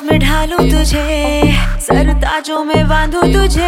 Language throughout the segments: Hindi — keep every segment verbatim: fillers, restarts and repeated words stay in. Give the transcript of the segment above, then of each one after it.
में ढालूं तुझे, सरताजों में बांधूं तुझे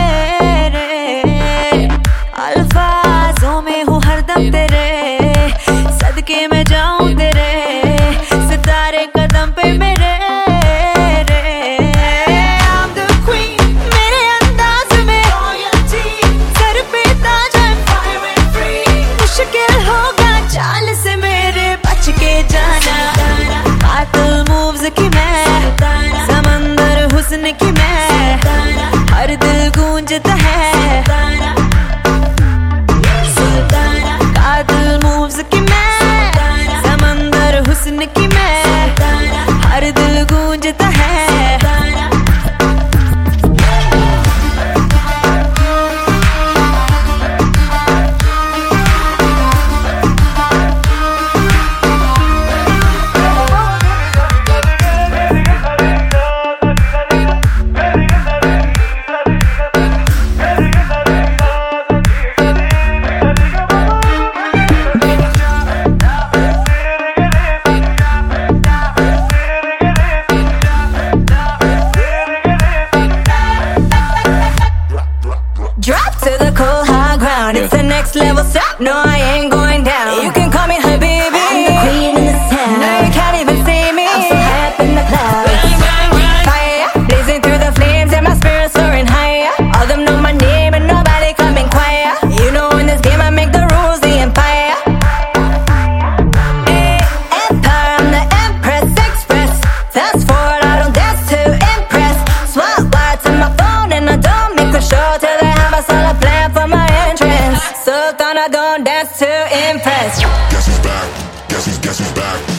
रे। अल्फाजों में हूँ हरदम तेरे, सदके में जाऊं तेरे, सितारे कदम पे मेरे रे। I'm the queen, मेरे अंदाज में सर पे ताज, I'm fire and free। मुश्किल होगा चाल से मेरे बच के जाना, कातिल मूव्स की मैं, समंदर हुस्न की मैं, हर दिल गूंजता है। कातिल मूव्स की मैं, समंदर हुस्न की मैं, हर दिल गूंजता है। Drop to the cold high ground, it's the next level step. No, I ain't going down. You can call me her baby, I'm the queen in this town. No, you can't even see me, I'm so high up in the clouds. Fire, blazing through the flames and my spirit soaring higher. All them know my name and nobody coming quiet. You know in this game I make the rules, the empire. Hey, Empire, I'm the Empress Express. Fast forward, I don't dance to impress. Swap wide to my phone and I don't make a show till they have a solid plan for my entrance. So gonna don't dance to impress. Guess who's back? Guess who's, guess who's back?